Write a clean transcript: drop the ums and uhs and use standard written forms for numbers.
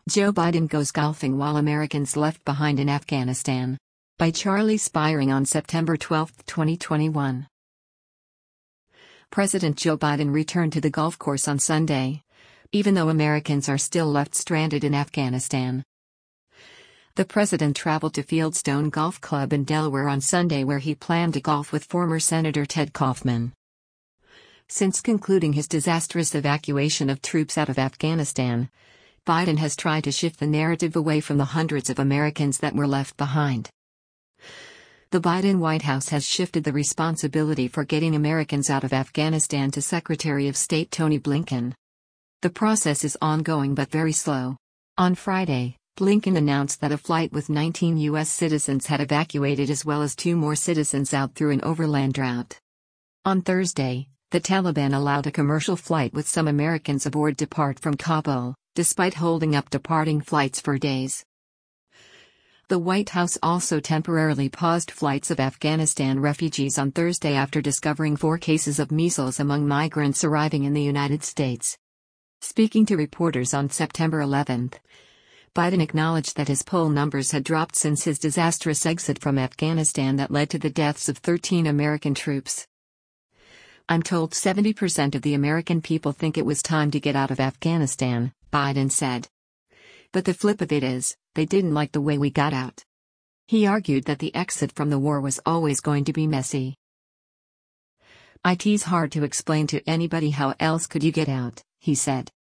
Joe Biden goes golfing while Americans left behind in Afghanistan. By Charlie Spiring on September 12, 2021. President Joe Biden returned to the golf course on Sunday, even though Americans are still left stranded in Afghanistan. The president traveled to Fieldstone Golf Club in Delaware on Sunday, where he planned to golf with former Senator Ted Kaufman. Since concluding his disastrous evacuation of troops out of Afghanistan, Biden has tried to shift the narrative away from the hundreds of Americans that were left behind. The Biden White House has shifted the responsibility for getting Americans out of Afghanistan to Secretary of State Tony Blinken. The process is ongoing but very slow. On Friday, Blinken announced that a flight with 19 U.S. citizens had evacuated, as well as 2 more citizens out through an overland route. On Thursday, the Taliban allowed a commercial flight with some Americans aboard depart from Kabul, despite holding up departing flights for days. The White House also temporarily paused flights of Afghanistan refugees on Thursday after discovering 4 cases of measles among migrants arriving in the United States. Speaking to reporters on September 11, Biden acknowledged that his poll numbers had dropped since his disastrous exit from Afghanistan that led to the deaths of 13 American troops. "I'm told 70% of the American people think it was time to get out of Afghanistan," Biden said. "But the flip of it is, they didn't like the way we got out." He argued that the exit from the war was always going to be messy. "It's hard to explain to anybody how else could you get out," he said.